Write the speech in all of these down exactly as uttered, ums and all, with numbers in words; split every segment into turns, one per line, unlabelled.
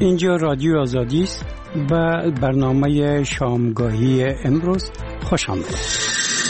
اینجا رادیو آزادی است. به برنامه شامگاهی امروز خوش آمدید.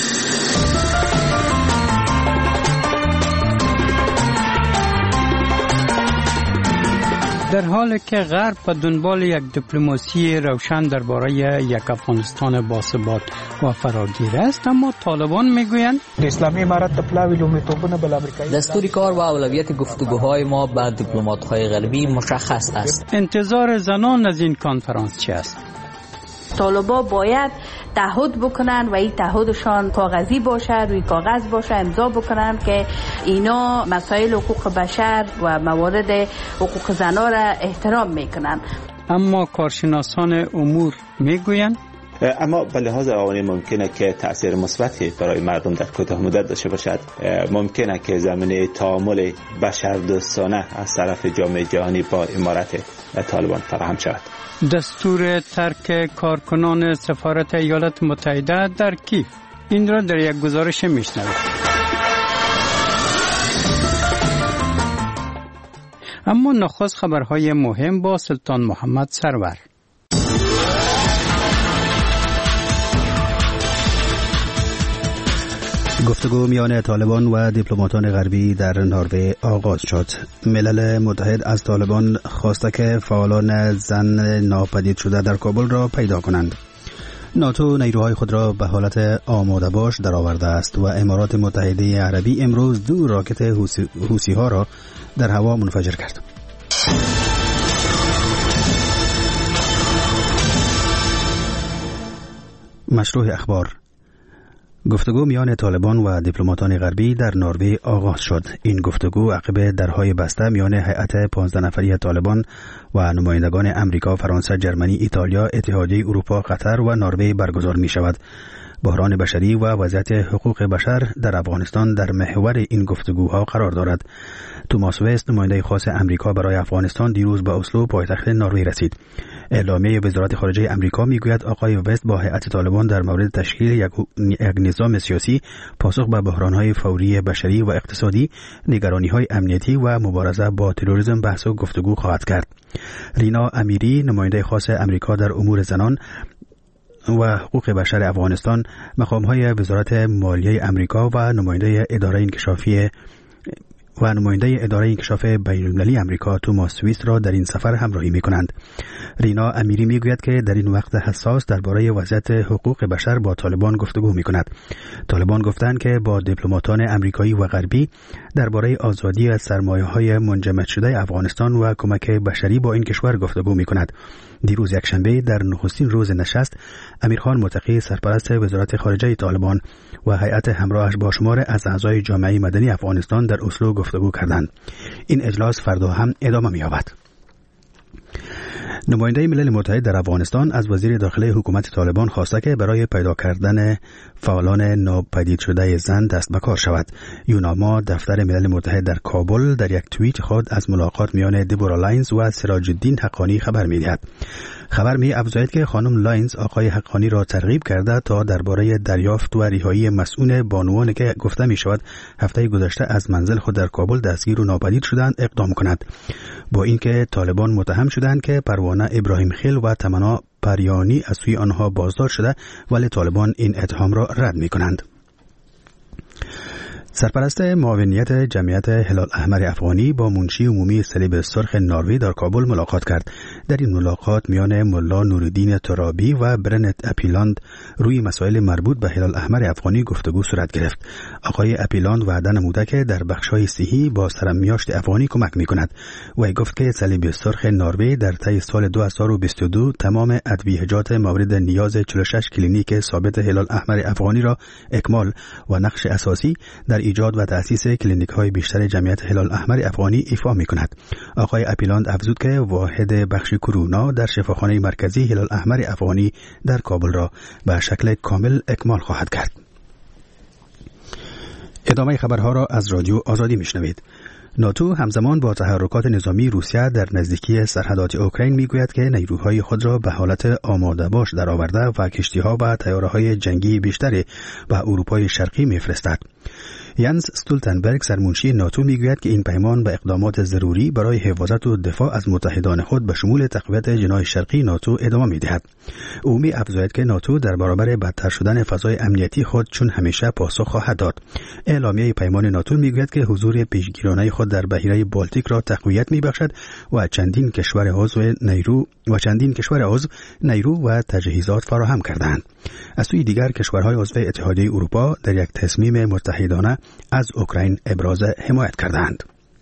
در حالی که غرب به دنبال یک دیپلماسی روشن درباره یک افغانستان باثبات و فراگیر است، اما طالبان میگویند
اسلامی امارت پلاوی لومړیتوبونه بل امریکایی
دستور کار و اولویت گفتگوهای ما با دیپلمات‌های غربی مشخص است.
انتظار زنان از این کنفرانس چی است؟
طالبا باید تعهد بکنن و این تعهدشان کاغذی باشه، روی کاغذ باشه، امضا بکنن که اینا مسائل حقوق بشر و موارد حقوق زنان را احترام میکنن.
اما کارشناسان امور میگویند
اما به لحاظ روانی ممکنه که تأثیر مثبتی برای مردم در کوتاه مدت داشته باشد. ممکنه که زمینه تعامل بشردوستانه از طرف جامعه جهانی با امارت طالبان فراهم شود.
دستور ترک کارکنان سفارت ایالات متحده در کیف، این را در یک گزارش میشنوید. اما نخست خبرهای مهم با سلطان محمد سرور.
گفتگو میان طالبان و دیپلماتان غربی در نروژ آغاز شد. ملل متحد از طالبان خواسته که فعالان زن ناپدید شده در کابل را پیدا کنند. ناتو نیروهای خود را به حالت آماده باش درآورده است و امارات متحده عربی امروز دو راکت حوثی ها را در هوا منفجر کرد. مشروع اخبار. گفتگو میان طالبان و دیپلماتان غربی در نروژ آغاز شد. این گفتگو عقب درهای بسته میان هیئت پانزده نفری طالبان و نمایندگان امریکا، فرانسه، جرمنی، ایتالیا، اتحادیه اروپا، قطر و نروژ برگزار می شود. بحران بشری و وضعیت حقوق بشر در افغانستان در محور این گفتگوها قرار دارد. توماس وست، نماینده خاص امریکا برای افغانستان، دیروز به اسلو، پایتخت نروژ رسید. اعلامیه وزارت خارجه امریکا میگوید آقای وست با هیئت طالبان در مورد تشکیل یک, یک نظام سیاسی پاسخ به بحران‌های فوری بشری و اقتصادی، نگرانی‌های امنیتی و مبارزه با تروریسم بحث و گفتگو خواهد کرد. رینا امیری، نماینده خاص امریکا در امور زنان و حقوق بشر افغانستان، مقام‌های وزارت مالیه امریکا و نماینده اداره انکشافی و نماینده اداره انکشاف بین‌المللی امریکا توماس ویست را در این سفر همراهی می‌کنند. رینا امیری میگوید که در این وقت حساس درباره وضعیت حقوق بشر با طالبان گفتگو می‌کند. طالبان گفتند که با دیپلماتان امریکایی و غربی درباره آزادی از سرمایه‌های منجمد شده افغانستان و کمک بشری با این کشور گفتگو می‌کند. دیروز یکشنبه در نخستین روز نشست، امیرخان متقی، سرپرست وزارت خارجه طالبان و هیئت همراهش با شمار از اعضای جامعه مدنی افغانستان در اسلو گفتگو کردند. این اجلاس فردا هم ادامه می‌یابد. نماینده ملل متحد در افغانستان از وزیر داخلی حکومت طالبان خواسته که برای پیدا کردن فعالان ناپدید شده زن دست به کار شود. یوناما، دفتر ملل متحد در کابل، در یک توییت خود از ملاقات میان دبورا لاینز و سراج الدین حقانی خبر می‌دهد. خبر می افزاید که خانم لاینز آقای حقانی را ترغیب کرده تا درباره دریافت و رهایی مسئول بانوانی که گفته می شود هفته گذشته از منزل خود در کابل دستگیر و ناپدید شدند اقدام کند. با اینکه طالبان متهم شدند که پروانه ابراهیم خیل و تمنا پریانی از سوی آنها بازداشت شده، ولی طالبان این اتهام را رد می کنند. سرپرست معاونیت جمعیت هلال احمر افغانی با منشی عمومی صلیب سرخ نروژ در کابل ملاقات کرد. در این ملاقات میان ملا نورالدین ترابی و برنت اپیلاند روی مسائل مربوط به هلال احمر افغانی گفتگو صورت گرفت. آقای اپیلاند وعده نموده که در بخش‌های صحی با سرمیاشت افغانی کمک می‌کند. وی گفت که صلیب سرخ نروژ در طی سال دو هزار و بیست و دو تمام ادویه‌جات مورد نیاز چهل و شش کلینیک ثابت هلال احمر افغانی را اکمال و نقش اساسی در ایجاد و تأسیس کلینیک‌های بیشتر جمعیت هلال احمر افغانی ایفا می‌کند. آقای اپیلاند افزود که واحد بخش کرونا در شفاخانه مرکزی هلال احمر افغانی در کابل را به شکل کامل اکمال خواهد کرد. ادامه خبرها را از رادیو آزادی میشنوید. ناتو همزمان با تحرکات نظامی روسیه در نزدیکی سرحدات اوکراین میگوید که نیروهای خود را به حالت آماده باش درآورده و کشتی‌ها و طیاره‌های جنگی بیشتری به اروپای شرقی میفرستد. ینس استولتنبرگ سرمنشی ناتو میگوید که این پیمان به اقدامات ضروری برای حفاظت و دفاع از متحدان خود به شمول تقویت جناح شرقی ناتو ادامه میدهد. او می افزاید که ناتو در برابر بدتر شدن فضای امنیتی خود چون همیشه پاسخ خواهد داد. اعلامیه پیمان ناتو میگوید که حضور پیشگیرانه خود در بحیره بالتیک را تقویت میبخشد و چندین کشور عضو نیرو و چندین کشور عضو نیرو و تجهیزات فراهم کردند. از سوی دیگر کشورهای عضو اتحادیه اروپا در یک تصمیم متحدانه از اوکراین ابراز حمایت کردند.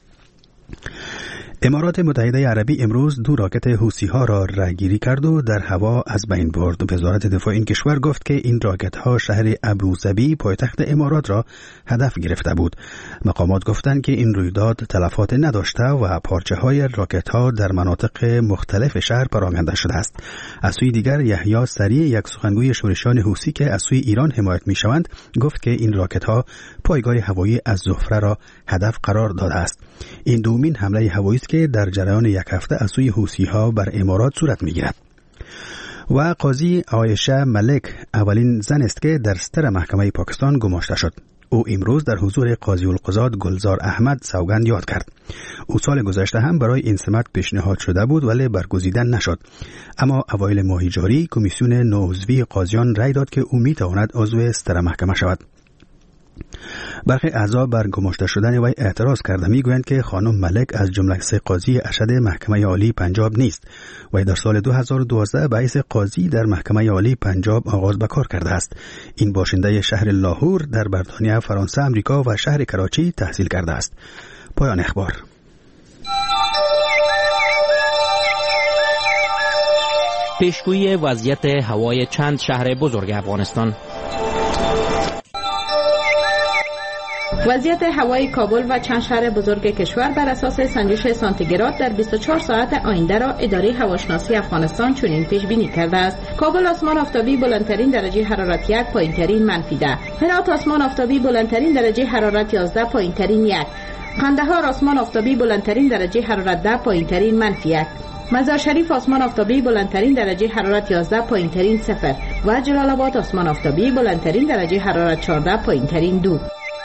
امارات متحده عربی امروز دو راکت حوثی ها را رهگیری کرد و در هوا از بین برد. وزارت دفاع این کشور گفت که این راکت ها شهر ابوظبی پایتخت امارات را هدف گرفته بود. مقامات گفتند که این رویداد تلفات نداشته و پارچه های راکت ها در مناطق مختلف شهر پراکنده شده است. از سوی دیگر یحیی سریع، یک سخنگوی شورشیان حوثی که از سوی ایران حمایت می شوند، گفت که این راکت ها پایگاه هوایی از زهره را هدف قرار داده است. این دومین حمله هوایی است که در جریان یک هفته از سوی حوثی ها بر امارات صورت می گیرد. و قاضی عایشه ملک اولین زن است که در ستر محکمه پاکستان گماشته شد. او امروز در حضور قاضی القضات گلزار احمد سوگند یاد کرد. او سال گذشته هم برای این سمت پیشنهاد شده بود ولی برگزیده نشد. اما اوایل ماه جاری کمیسیون نوعضوی قاضیان رأی داد که او می تواند عضو ستر محکمه شود. برخی اعضا بر گماشته شدن وی اعتراض کرده میگویند که خانم ملک از جمله سه قاضی ارشد محکمه عالی پنجاب نیست. وی در سال دو هزار و دوازده به حیث قاضی در محکمه عالی پنجاب آغاز به کار کرده است. این باشنده شهر لاهور در بریتانیا، فرانسه، امریکا و شهر کراچی تحصیل کرده است. پایان اخبار.
پیشگویی وضعیت هوای چند شهر بزرگ افغانستان.
وضعیت هوای کابل و چند شهر بزرگ کشور بر اساس سنجش سانتیگراد در بیست و چهار ساعت آینده را اداره هواشناسی افغانستان چنین پیش بینی کرده است. کابل آسمان آفتابی بلندترین درجه حرارت یک، پایینترین منفی ده. هرات آسمان آفتابی بلندترین درجه حرارت یازده، پایینترین یک. قندهار آسمان آفتابی بلندترین درجه حرارت ده، پایینترین منفی یک. مزار شریف آسمان آفتابی بلندترین درجه حرارت یازده، پایینترین صفر و جلال آباد آسمان آفتابی بلندترین درجه حرارت چهارده، پایینترین دو.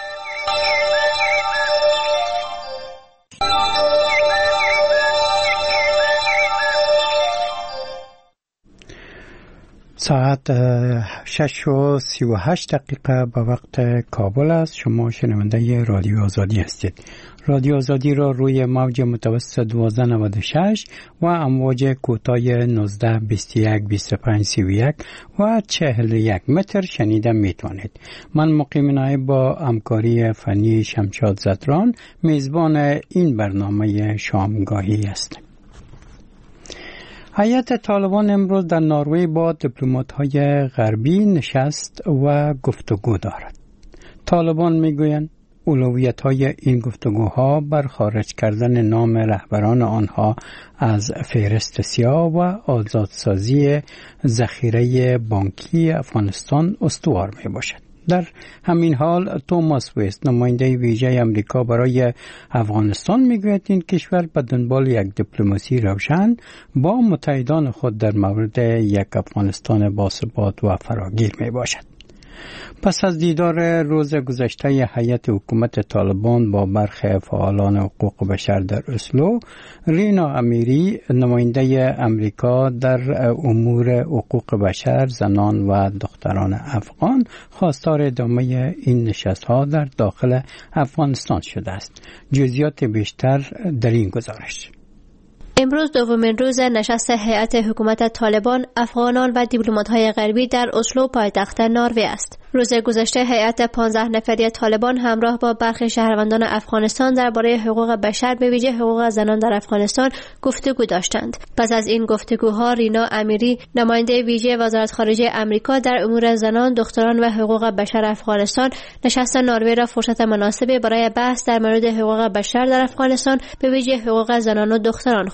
ساعت شش و سی و هشت دقیقه به وقت کابل است. شما شنونده رادیو آزادی هستید. رادیو آزادی را روی موج متوسط دوازده نود و شش و امواج کوتاه نوزده بیست و یک بیست و پنج سی و یک و چهل و یک متر شنیده میتوانید. من مقیم نایب با همکاری فنی شمشاد زدران میزبان این برنامه شامگاهی هستم. هیئت طالبان امروز در نروژ با دیپلمات‌های غربی نشست و گفتگو دارد. طالبان میگویند اولویت‌های این گفتگوها بر خارج کردن نام رهبران آنها از فهرست سیاه و آزادسازی ذخیره بانکی افغانستان استوار میباشد. در همین حال توماس ویست نماینده ویژه امریکا برای افغانستان میگوید این کشور به دنبال یک دیپلماسی روشن با متحدان خود در مورد یک افغانستان باثبات و فراگیر میباشد. پس از دیدار روز گذشته هیئت حکومت طالبان با برخی فعالان حقوق بشر در اسلو، رینا امیری نماینده امریکا در امور حقوق بشر زنان و دختران افغان خواستار ادامه این نشست‌ها در داخل افغانستان شده است. جزئیات بیشتر در این گزارش.
امروز دومین روز نشست هیئت حکومت طالبان، افغانان و دیپلمات‌های غربی در اسلو پایتخت نروژ است. روز گذشته هیئت پانزده نفری طالبان همراه با برخی شهروندان افغانستان درباره حقوق بشر به ویژه حقوق زنان در افغانستان گفتگو داشتند. پس از این گفتگوها رینا امیری نماینده ویژه وزارت خارجه آمریکا در امور زنان، دختران و حقوق بشر افغانستان نشست نروژ را فرصت مناسبی برای بحث در مورد حقوق بشر در افغانستان به ویژه حقوق زنان و دختران خواند.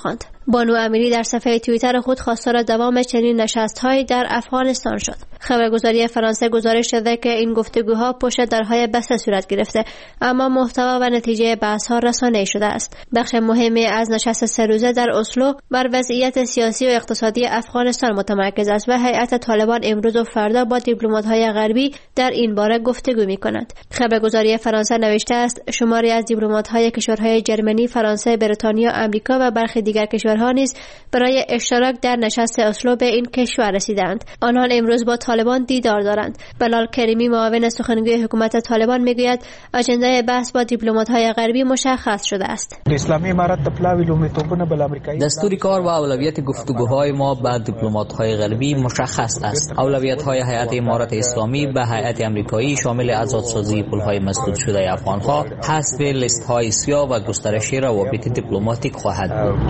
بانو امیری در صفحه توییتر خود خواستار دوام چنین نشست‌هایی در افغانستان شد. خبرگزاری فرانسه گزارش داده که این گفتگوها پشت درهای بسته صورت گرفته، اما محتوا و نتیجه بحث‌ها رسانه‌ای شده است. بخش مهمی از نشست سه روزه در اسلو بر وضعیت سیاسی و اقتصادی افغانستان متمرکز است و هیئت طالبان امروز و فردا با دیپلمات‌های غربی در این باره گفتگو می‌کند. خبرگزاری فرانسه نوشته است شماری از دیپلمات‌های کشورهای جرمنی، فرانسه، بریتانیا، آمریکا و برخی دیگر کشورها نیز برای اشتراک در نشست اسلو به این کشور رسیدند. آنان امروز با طالبان دیدار دارند. بلال کریمی معاون سخنگوی حکومت طالبان میگوید اجنده بحث با دیپلمات‌های غربی مشخص شده است.
اسلامی امارات د پلاوی لومړیتوبونه بل امریکایي
دستور کار و اولویت گفتگوهای ما با دیپلمات‌های غربی مشخص است. اولویت‌های هیئت امارات اسلامی به هیئت آمریکایی شامل آزادسازی پول‌های مسدود شده افغان‌ها، حذف لیست‌های سیاه و گسترش روابط دیپلماتیک خواهد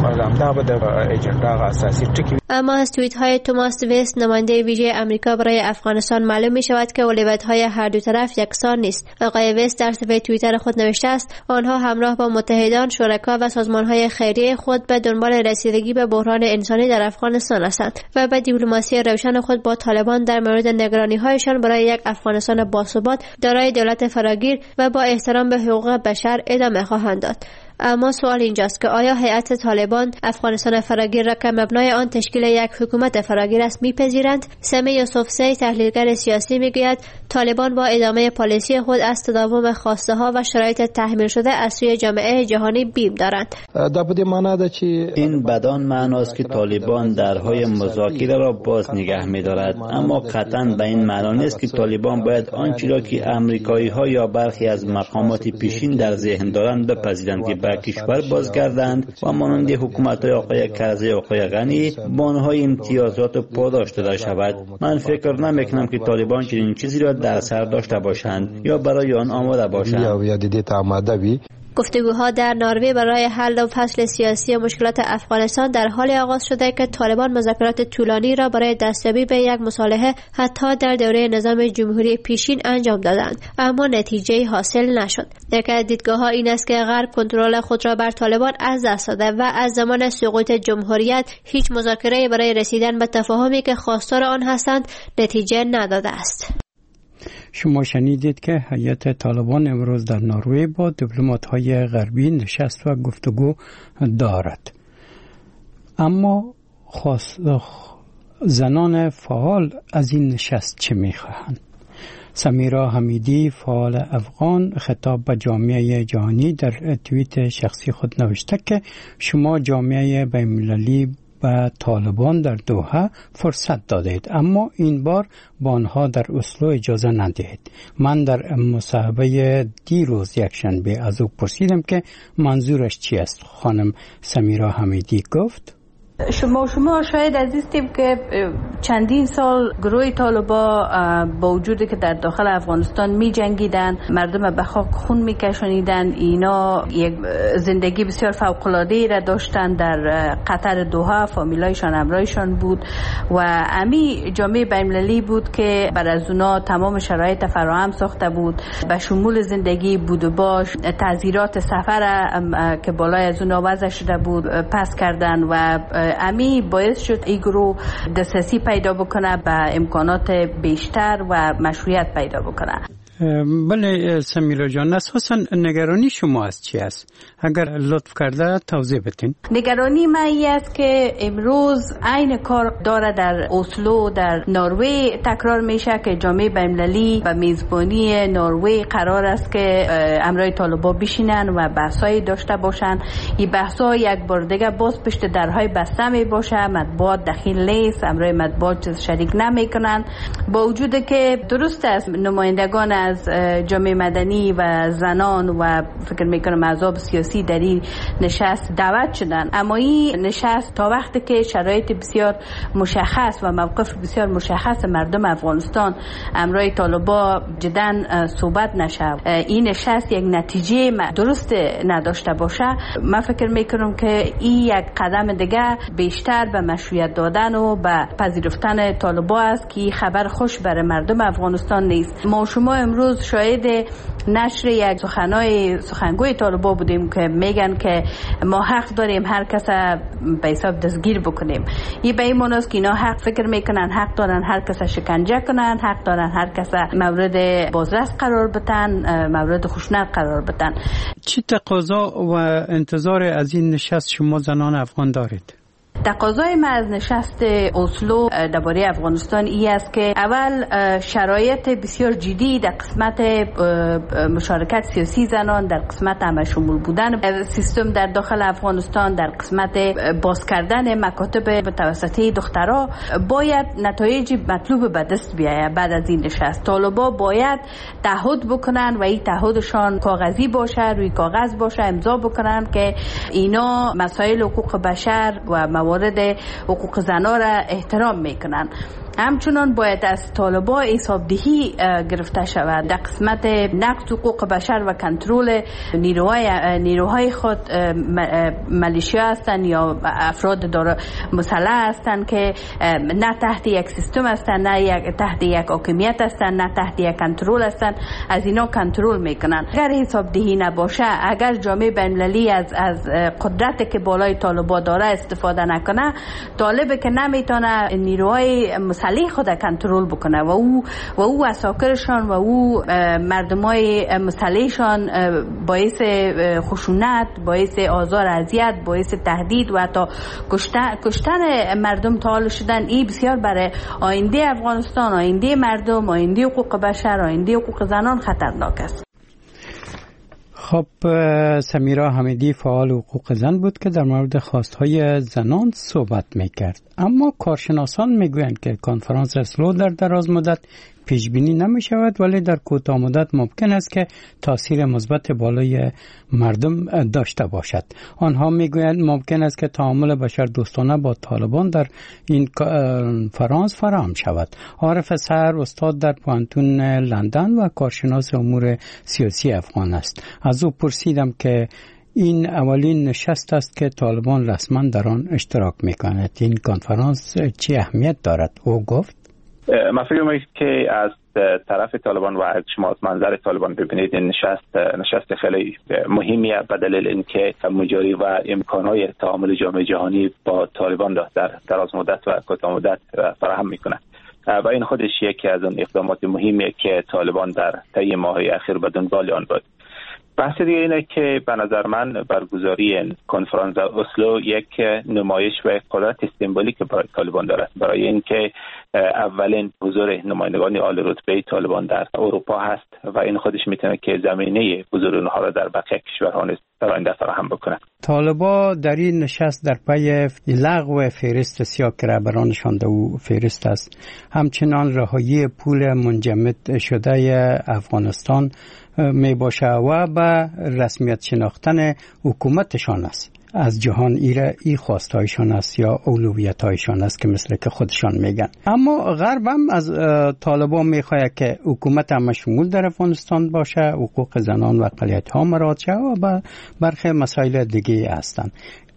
بود. اما از توییت‌های توماس ویست نماینده ویژه آمریکا برای افغانستان معلوم می‌شود که اولویت‌های هر دو طرف یکسان نیست. آقای ویست در صفحه توییتر خود نوشته است آنها همراه با متحدان، شرکا و سازمان‌های خیریه خود به دنبال رسیدگی به بحران انسانی در افغانستان هستند و به دیپلماسی روشن خود با طالبان در مورد نگرانی‌هایشان برای یک افغانستان باثبات دارای دولت فراگیر و با احترام به حقوق بشر ادامه خواهند داد. اما سوال اینجاست که آیا هیئت طالبان افغانستان فراگیر را که مبنای آن تشکیل یک حکومت فراگیر است میپذیرند؟ سمی یوسفزی تحلیلگر سیاسی میگوید طالبان با ادامه پالیسی خود از تداوم خواسته ها و شرایط تحمیل شده از سوی جامعه جهانی بیم دارند.
این بدان معناست که طالبان درهای مذاکره را باز نگه می‌دارد، اما قطعاً به این معنا نیست که طالبان باید آنچه را که آمریکایی‌ها یا برخی از مقامات پیشین در ذهن دارند بپذیرند که به کشور بازگردند و مانند حکومت‌های آقای کرزی و آقای غنی با آنها امتیازات پاداش داده شود. من فکر نمی‌کنم که طالبان چنین چیزی را در سر داشته باشند یا برای آن آماده باشند.
گفتگوها در نروژ برای حل و فصل سیاسی مشکلات افغانستان در حال آغاز شده که طالبان مذاکرات طولانی را برای دستیابی به یک مصالحه حتی در دوره نظام جمهوری پیشین انجام دادند، اما نتیجه حاصل نشد. یکی از دیدگاه‌ها این است که غرب کنترل خود را بر طالبان از دست داده و از زمان سقوط جمهوریت هیچ مذاکره‌ای برای رسیدن به تفاهمی که خواستار آن هستند نتیجه نداده است.
شما شنیدید که هیئت طالبان امروز در نروژ با دیپلمات‌های غربی نشست و گفتگو دارد. اما خاص زنان فعال از این نشست چه می‌خواهند؟ سمیرا حمیدی فعال افغان خطاب به جامعه جهانی در توییت شخصی خود نوشته که شما جامعه بین‌المللی و طالبان در دوحه فرصت دادید، اما این بار با آنها در اسلو اجازه ندهید. من در مصاحبه دیروز یکشنبه از او پرسیدم که منظورش چی است. خانم سمیرا حمیدی گفت
شما شما شاید عزیزیم که چندین سال گروه طالبا با وجودی که در داخل افغانستان می جنگیدن، مردم به خاک خون می کشانیدن، اینا یک زندگی بسیار فوق العاده را داشتن در قطر دوحه، فامیلایشان همراهشان بود و امی جامعه بین‌المللی بود که بر از اونا تمام شرایط فراهم ساخته بود، به شمول زندگی، بود و باش، تعزیرات سفر که بالای از اونا وضع شده بود پس کردن و امی باعث شد این گروه دسترسی پیدا بکنه به امکانات بیشتر و مشروعیت پیدا بکنه.
بله سمیرا جان، اساسا نگرانی شما از چی است؟ اگر لطف کرده توضیح بدین.
نگرانی من این است که امروز عین کار داره در اسلو در نروژ تکرار میشه که جامعه بین‌المللی و میزبانی نروژ قرار است که همراه طالبا بشینن و بحثایی داشته باشن. این بحثا یک بار دیگه باز پشت درهای بسته می باشه، مطبوعات دخیل نیست، همراه مطبوعات شریک نمیکنن، با وجودی که درست است نمایندگان از جامعه مدنی و زنان و فکر میکنم احزاب سیاسی در این نشست دعوت شدن، اما این نشست تا وقتی که شرایط بسیار مشخص و موقف بسیار مشخص مردم افغانستان امرای طالبا جدن صحبت نشه، این نشست یک نتیجه درست نداشته باشه، من فکر میکنم که این یک قدم دیگه بیشتر به مشروعیت دادن و به پذیرفتن طالبا است که خبر خوش برای مردم افغانستان نیست. ما شما امروز شاهد نشر یک سخنای سخنگوی طالبان بودیم که میگن که ما حق داریم هر کس به حساب دستگیر بکنیم. این به این معنی است که اینا حق فکر میکنن حق دارن هر کس شکنجه کنن، حق دارن هر کس مورد بازرس قرار بدن، مورد خشونت قرار بدن.
چی تقاضا و انتظار از این نشست شما زنان افغان دارید؟
تقاضای ما از نشست اسلو درباره افغانستان ای است که اول شرایط بسیار جدی در قسمت مشارکت سیاسی زنان، در قسمت همه شمول بودن سیستم در داخل افغانستان، در قسمت باز کردن مکاتب متوسطه دخترها باید نتایج مطلوب به دست بیاید. بعد از این نشست طالبا باید تعهد بکنن و این تعهدشان کاغذی باشه، روی کاغذ باشه، امضا بکنن که اینا مسائل حقوق بشر و موارد حقوق زنان را احترام میکنن. همچنان باید از طالبا حسابدهی گرفته شود در قسمت نقض حقوق بشر و کنترل نیروهای نیروهای خود، ملیشیا هستند یا افراد داره مسلح هستند که نه تحت یک سیستم هستند، نه یک تحت یک حاکمیت هستند، نه تحت یک کنترل هستند، از اینا کنترل میکنن. اگر حسابدهی نباشه، اگر جامعه بین‌المللی از از قدرتی که بالای طالبا داره استفاده نکنه، طالب که نمیتونه نیروهای مسلح خود کنترل بکنه و او و او اساکرشان و او مردمای مسلحشان باعث خشونت، باعث آزار اذیت، باعث تهدید و حتی کشتن کشتن مردم تا شدن، این بسیار برای آینده افغانستان، آینده مردم، آینده حقوق بشر، آینده حقوق زنان خطرناک است.
خب سمیرا حمیدی فعال حقوق زن بود که در مورد خواستهای زنان صحبت میکرد. اما کارشناسان میگویند که کنفرانس اسلو در دراز مدت پیش بینی نمی شود، ولی در کوتاه مدت ممکن است که تاثیر مثبت بالای مردم داشته باشد. آنها میگویند ممکن است که تعامل بشر دوستانه با طالبان در این کنفرانس فراهم شود. عارف سحر استاد در پوهنتون لندن و کارشناس امور سیاسی افغان است. از او پرسیدم که این اولین نشست است که طالبان رسما در آن اشتراک میکند. این کنفرانس چه اهمیت دارد؟ او گفت
من فکر می‌کنم که از طرف طالبان و از شما از منظر طالبان ببینید این نشست نشست خیلی مهمیه به دلیل اینکه مجاری و امکانهای تعامل جامعه جهانی با طالبان در دراز مدت و کوتاه مدت فراهم میکنه و این خودش یکی از اون اقدامات مهمیه که طالبان در طی ماه‌های اخیر به دنبال آن بود. بحث دیگه اینه که به نظر من برگزاری کنفرانس اسلو یک نمایش و قدرت سمبولیک برای طالبان دارد، برای اینکه اولین حضور نمایندگان عالی رتبه طالبان در اروپا هست و این خودش میتونه که زمینه حضور اونها را در بقیه کشورها نیز در آینده فراهم بکنه.
طالبان در این نشست در پی لغو فهرست سیاه که رهبرانشان در او فهرست است، همچنان رهایی پول منجمد شده افغانستان می باشه و به رسمیت شناختن حکومتشان است از جهان. ایره ای خواستایشان است یا اولویتایشان است که مثل که خودشان میگن. اما غرب هم از طالبان میخواد که حکومت هم شمول در افغانستان باشه، حقوق زنان و اقلیت‌ها مراعات شه و برخی مسائل دیگه هستند.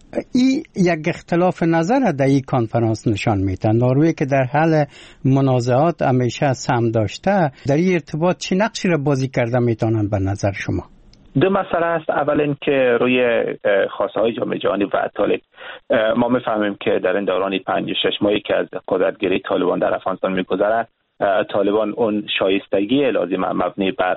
این یک اختلاف نظر در این کنفرانس نشان میده. نروژ که در حال منازعات همیشه سهم داشته، در این ارتباط چه نقشی را بازی کرده میتونن به نظر شما؟
دو مسئله است. اول این که روی خواسته های جامعه جهانی و طالب ما میفهمیم که در این دوران پنج شش ماهی که از قدرتگیری طالبان در افغانستان میگذره، طالبان اون شایستگی لازم مبنی بر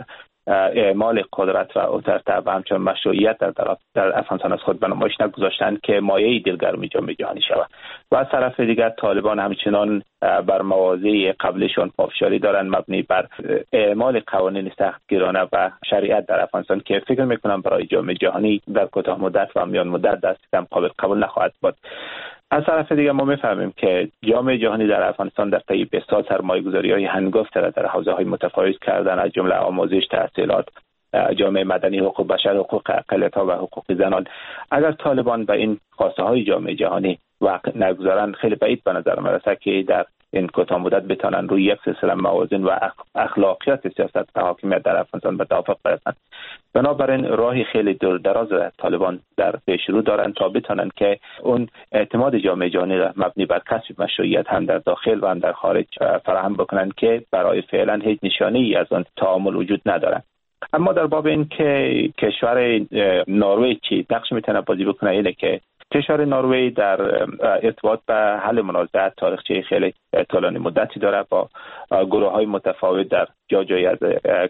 اعمال قدرت و اترتب و همچنین مشروعیت در, در افغانستان از خود به نمایش نگذاشتند که مایه دلگرمی جامعه جهانی شود و از طرف دیگر طالبان همچنان بر مواضع قبلشان پافشاری دارند مبنی بر اعمال قوانین سختگیرانه و شریعت در افغانستان که فکر میکنم برای جامعه جهانی در کوتاه مدت و میان مدت دست کم قابل قبول نخواهد بود. از طرف دیگر ما میفهمیم که جامعه جهانی در افغانستان در طی بیست سال سرمایه‌گذاری‌های هنگفت را در حوزه‌های متفاوت کردن، از جمله آموزش، تحصیلات، جامعه مدنی، حقوق بشر، حقوق اقلیت‌ها و حقوق زنان. اگر طالبان به این خواسته‌های جامعه جهانی وقت نگذارند، خیلی بعید به نظر می‌رسد که در این کوتاه مدت بتونن روی یک سلسله موازین و اخلاقیات سیاست و حاکمیت در افغانستان به توافق برسند. بنابراین راهی خیلی دور دراز طالبان در پیش رو دارند تا بتونن که اون اعتماد جامعه جهانی را مبنی بر کسب مشروعیت هم در داخل و هم در خارج فراهم بکنند که برای فعلا هیچ نشانه‌ای از اون تعامل وجود ندارد. اما در باب این که کشور نروژ چی نقش میتونه بازی بکنه اینه که کشور نروژ در ارتباط به حل منازعات تاریخچه خیلی طولانی مدتی داره با گروه های متفاوت در جا جای از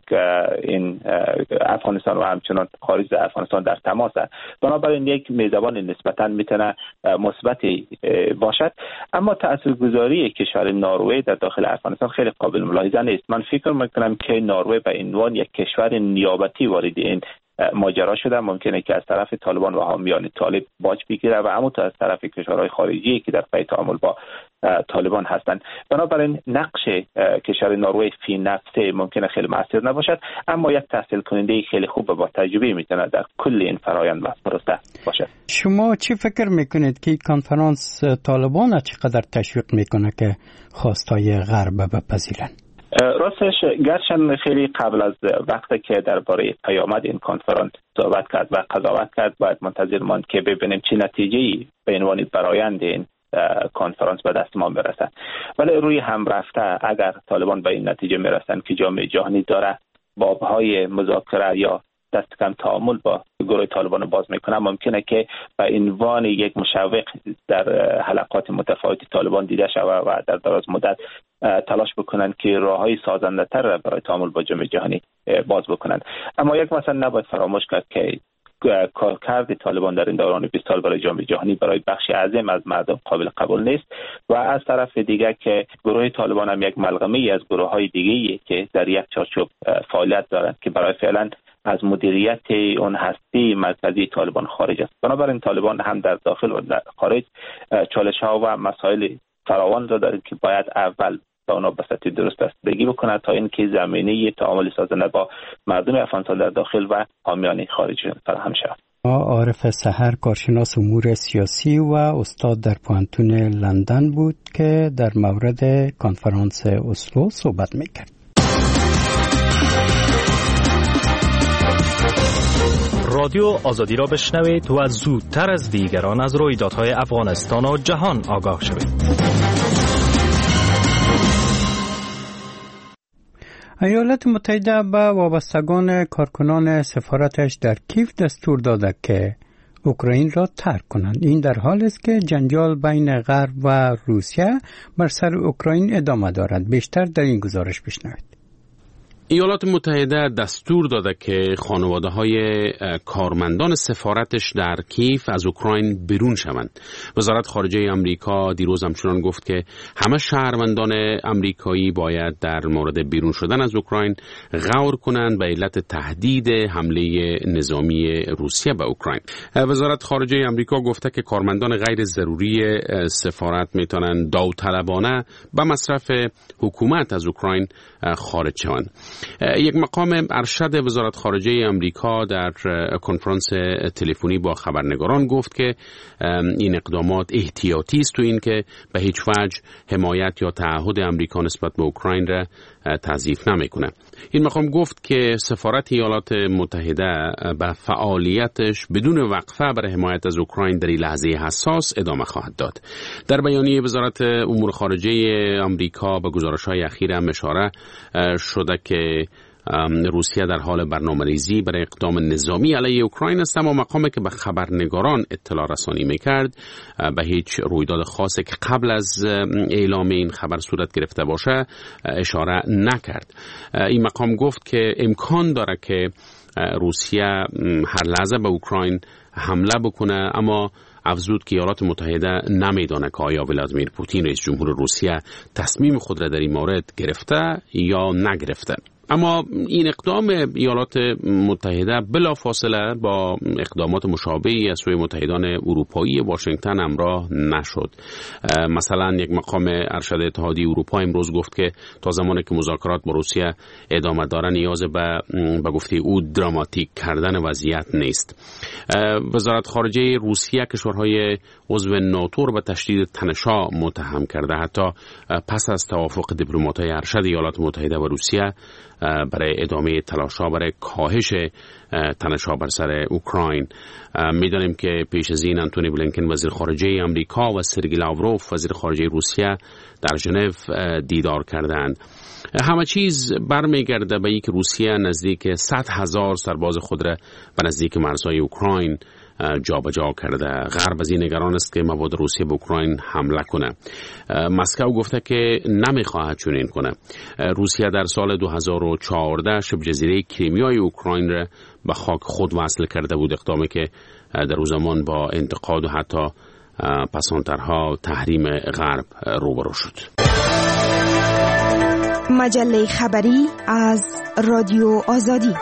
این افغانستان و همچنان خارج از افغانستان در تماس است. بنابراین یک میزبان نسبتا میتونه مثبتی باشد، اما تاثیرگذاری کشور نروژ در داخل افغانستان خیلی قابل ملاحظه نیست. من فکر میکنم که نروژ به عنوان یک کشور نیابتی وارد این ماجرا شده، ممکنه که از طرف طالبان و حامیان طالب باج بگیره و همونطور از طرف کشورهای خارجی که در پی تعامل با طالبان هستند. بنابراین نقش کشور نروژ فی نفسه ممکنه خیلی مؤثر نباشد، اما یک تحصیل کننده خیلی خوب با تجربه میتونه در کل این فرآیند و پروسه باشد.
شما چی فکر میکنید که کنفرانس طالبان چقدر تشویق میکنه که خواستای غرب بپذیرن؟
راستش گرچه خیلی قبل از وقتی که درباره پیامد این کنفرانس صحبت کرد و قضاوت کرد، باید منتظر ماند که ببینیم چه نتیجه‌ای به عنوان برآیند این کنفرانس به دست ما برسه. ولی روی هم رفته اگر طالبان به این نتیجه میرسن که جامعه جهانی داره بابهای مذاکره یا دست کم تعامل با گروه طالبان باز میکنه، ممکنه که به عنوان یک مشوق در حلقات متفاوتی طالبان دیده شود و در دراز مدت تلاش بکنن که راههای سازنده تر را برای تعامل با جامعه جهانی باز بکنن. اما یک مثلا نباید فراموش کرد که کارکرد طالبان در این دوران بیست سال برای جامعه جهانی برای بخشی عظیم از مردم قابل قبول نیست و از طرف دیگر که گروه طالبان هم یک ملغمه‌ای از گروه‌های دیگه‌ای که در یک چارچوب فعالیت دارند که برای فعلا از مدیریت اون هستی مرکزی طالبان خارج است. بنابراین طالبان هم در داخل و در خارج چالش‌ها و مسائل فراوان را دارند که باید اول به اونا به سطح درست رسیدگی بکنند تا اینکه زمینه تعامل سازنده با مردم افغانستان در داخل و حامیان خارج فراهم شود.
عارف سحر کارشناس امور سیاسی و استاد در پوهنتون لندن بود که در مورد کنفرانس اسلو صحبت می‌کرد.
رادیو آزادی را بشنوید و زودتر از دیگران از رویدادهای افغانستان و جهان آگاه شوید.
ایالات متحده به وابستگان کارکنان سفارتش در کیف دستور داده که اوکراین را ترک کنند. این در حالی است که جنجال بین غرب و روسیه بر سر اوکراین ادامه دارد. بیشتر در این گزارش بشنوید.
ایالات متحده دستور داده که خانواده‌های کارمندان سفارتش در کیف از اوکراین بیرون شوند. وزارت خارجه آمریکا دیروز همچنان گفت که همه شهروندان آمریکایی باید در مورد بیرون شدن از اوکراین غور کنند به علت تهدید حمله نظامی روسیه به اوکراین. وزارت خارجه آمریکا گفته که کارمندان غیر ضروری سفارت میتونن داوطلبانه به مصرف حکومت از اوکراین خارج شوند. یک مقام ارشد وزارت خارجه آمریکا در کنفرانس تلفنی با خبرنگاران گفت که این اقدامات احتیاطی است و این که به هیچ وجه حمایت یا تعهد آمریکا نسبت به اوکراین را تضعیف نمیکنه. این مقام گفت که سفارت ایالات متحده به فعالیتش بدون وقفه برای حمایت از اوکراین در این لحظه حساس ادامه خواهد داد. در بیانیه وزارت امور خارجه آمریکا به گزارش‌های اخیر هم اشاره شده که روسیه در حال برنامه‌ریزی برای اقدام نظامی علیه اوکراین است، اما مقامی که به خبرنگاران اطلاع رسانی میکرد به هیچ رویداد خاصی که قبل از اعلام این خبر صورت گرفته باشه اشاره نکرد. این مقام گفت که امکان داره که روسیه هر لحظه به اوکراین حمله بکنه، اما افزود که ایالات متحده نمیدانه که آیا ولادیمیر پوتین رئیس جمهور روسیه تصمیم خود را در این مورد گرفته یا نگرفته. اما این اقدام ایالات متحده بلافاصله با اقدامات مشابهی از سوی متحدان اروپایی واشنگتن همراه نشد. مثلا یک مقام ارشد اتحادیه اروپا امروز گفت که تا زمانی که مذاکرات با روسیه ادامه داره نیاز به به گفته او دراماتیک کردن وضعیت نیست. وزارت خارجه روسیه کشورهای عضو ناتو را به تشدید تنش‌ها متهم کرده. حتی پس از توافق دیپلمات‌های ارشد ایالات متحده و روسیه برای ادامه تلاش‌ها برای کاهش تنش‌ها بر سر اوکراین. می‌دانیم که پیش از این آنتونی بلینکن وزیر خارجه آمریکا و سرگئی لاوروف وزیر خارجه روسیه در ژنو دیدار کردند. همه چیز برمیگرده به اینکه روسیه نزدیک صد هزار سرباز خود را به نزدیک مرزهای اوکراین جابجا کرده. غرب از این نگران است که مبادا روسیه به اوکراین حمله کنه. مسکو گفته که نمیخواهد چنین کنه. روسیه در سال دو هزار و چهارده شبه جزیره کریمیای اوکراین را به خاک خود وصل کرده بود، اقدامی که در اون زمان با انتقاد و حتی پسانترها تحریم غرب روبرو شد.
مجله خبری از رادیو آزادی.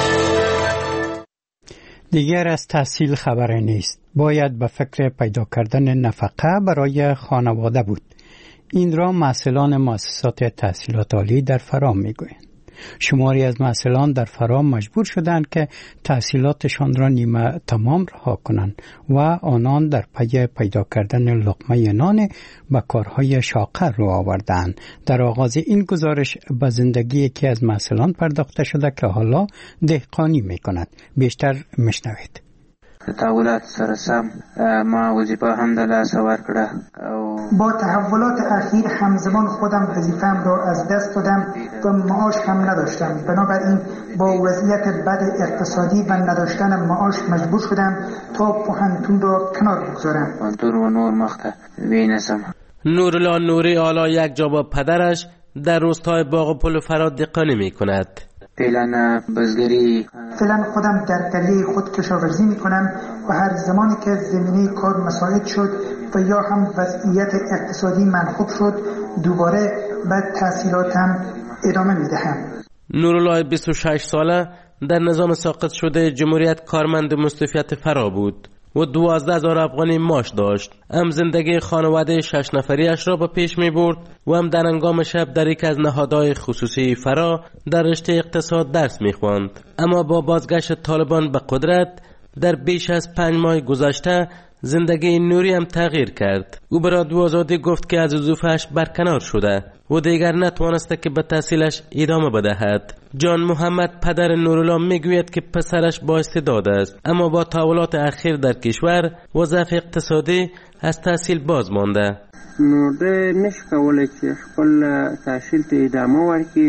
دیگر از تحصیل خبری نیست. باید به فکر پیدا کردن نفقه برای خانواده بود. این را مسئولان مؤسسات تحصیلات عالی در فرام میگویند. شماری از مسئولان در فرام مجبور شدند که تحصیلاتشان را نیمه تمام رها کنند و آنان در پی پیدا کردن لقمه نان به کارهای شاقه رو آوردند. در آغاز این گزارش به زندگی یکی از مسئولان پرداخته شده که حالا دهقانی میکند. بیشتر مشنوید.
تحولات سره سم ما وظیفه هم د لاس ورکړه.
با تحولات اخیر همزمان خودم وظیفه‌ام را از دست دادم و معاش هم نداشتم. بنابراین با وضعیت بد اقتصادی و نداشتن معاش مجبور شدم تا پوهنتون را کنار بگذارم.
پوهنتون و نور مخته وینسم.
نورالله نوری حالا یک جا با پدرش در روستای باغ پل فراد دهقانی می‌کند.
فعلا بزگری
فعلا خودم در دریای خود کشاورزی میکنم و هر زمانی که زمینه کار مساعد شد و یا هم وضعیت اقتصادی من خوب شد دوباره به تحصیلاتم ادامه میدهم.
نورالله بیست و شش ساله در نظام ساقط شده جمهوریت کارمند مستوفیت فرا بود و دوازده هزار افغانی معاش داشت. هم زندگی خانواده شش نفریش را به پیش می برد و هم در هنگام شب در یک از نهادهای خصوصی فرا در رشته اقتصاد درس می خواند. اما با بازگشت طالبان به قدرت در بیش از پنج ماه گذشته زندگی نوری هم تغییر کرد. او به رادیو آزادی گفت که از وظیفه‌اش برکنار شده و دیگر نتوانسته که به تحصیلش ادامه بدهد. جان محمد پدر نورالله میگوید که پسرش با استعداد است، اما با تحولات اخیر در کشور و ضعف اقتصادی از تحصیل باز مانده.
نورده نشه کولی چې خپل تحصیل ته ادامه ورکړي.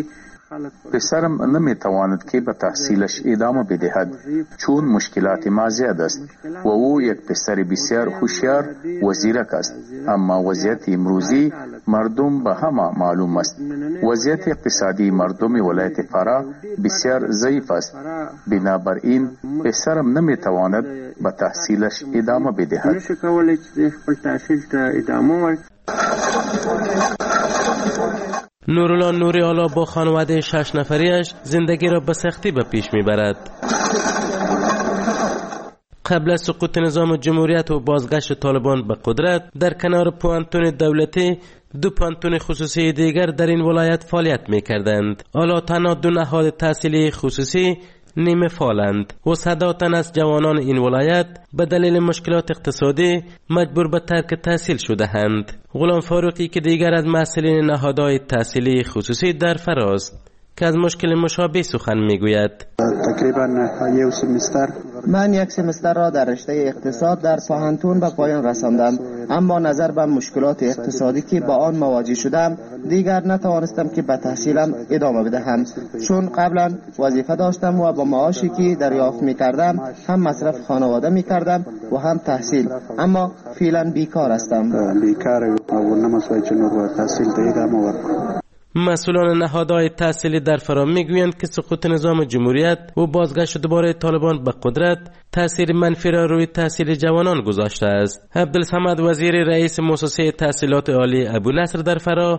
پسرم نمیتواند که به تحصیلش ادامه بدهد چون مشکلات ما زیاد است و او یک پسر بسیار هوشیار و زیرک است، اما وضعیت امروزی مردم به همه معلوم است. وضعیت اقتصادی مردم ولایت فرا بسیار ضعیف است، بنابراین پسرم نمیتواند به تحصیلش ادامه بدهد.
نشه کولی چې خپل تحصیل ته ادامه ورکړي.
نورالله نوری حالا با خانواده شش نفریش زندگی را به سختی به پیش میبرد. قبل از سقوط نظام جمهوریت و بازگشت طالبان به قدرت در کنار پوهنتون دولتی دو پوهنتون خصوصی دیگر در این ولایت فعالیت میکردند. حالا تنها دو نهاد تحصیلی خصوصی نیمه فعالند و صد تن از جوانان این ولایت به دلیل مشکلات اقتصادی مجبور به ترک تحصیل شده‌اند. غلام فاروقی که دیگر از مسئولین نهادهای تحصیلی خصوصی در فراست که از مشکل مشابه سخن میگوید.
تقریبا یک سمستر
من یک سمستر را در رشته اقتصاد در پوهنتون به پایان رساندم، اما نظر به مشکلات اقتصادی که با آن مواجه شدم دیگر نتوانستم که به تحصیلم ادامه بدهم، چون قبلا وظیفه داشتم و با معاشی که دریافت میکردم هم مصرف خانواده میکردم و هم تحصیل، اما فعلا بیکار هستم.
بیکار و نمی‌توانم چنین تحصیل ادامه بدهم.
مسئولان نهادهای تحصیلی در فرا میگویند که سقوط نظام جمهوریت و بازگشت دوباره طالبان به قدرت تاثیر منفی را روی تحصیل جوانان گذاشته است. عبدالصمد وزیر رئیس مؤسسه تحصیلات عالی ابو نصر در فرا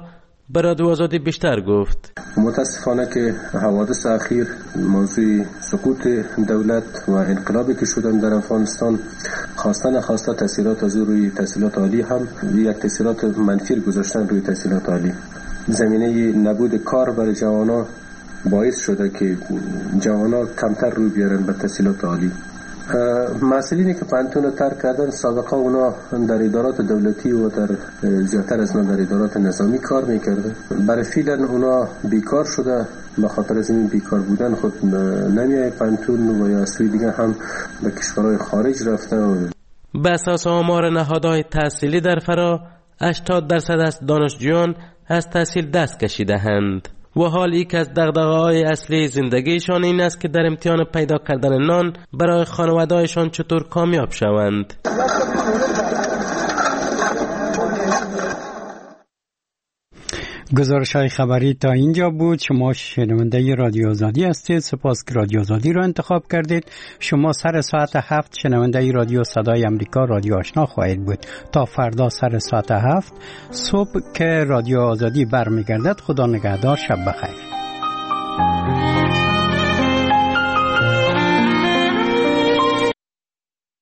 به رادیو آزادی بیشتر گفت.
متاسفانه که حوادث اخیر موضوع سقوط دولت و انقلابی که شدن در افغانستان خواسته نخواسته تاثیرات از روی تحصیلات عالی هم یک تاثیرات منفی گذاشتن روی تحصیلات عالی. زمینه نبود کار برای جوانا باعث شده که جوانا کمتر روی بیارن به تحصیلات عالی. مسئولینی که پانتون ترک کردن سابقا اونا در ادارات دولتی و در زیادتر از من در ادارات نظامی کار میکردن. برای فعلا اونا بیکار شده، به خاطر از این بیکار بودن خود نمیای پانتون و یا سوی دیگه هم به کشورهای خارج رفته.
به اساس آمار نهادهای تحصیلی در فرا هشتاد درصد از دانشجویان از تحصیل دست کشیده‌اند و حال یک از دغدغه‌های اصلی زندگیشان این است که در امتحان پیدا کردن نان برای خانواده‌هایشان چطور کامیاب شوند.
گزارش های خبری تا اینجا بود. شما شنونده رادیو آزادی هستید. سپاس که رادیو آزادی رو انتخاب کردید. شما سر ساعت هفت شنونده رادیو صدای امریکا رادیو آشنا خواهید بود. تا فردا سر ساعت هفت صبح که رادیو آزادی برمیگردد. خدا نگهدار. شب بخیر.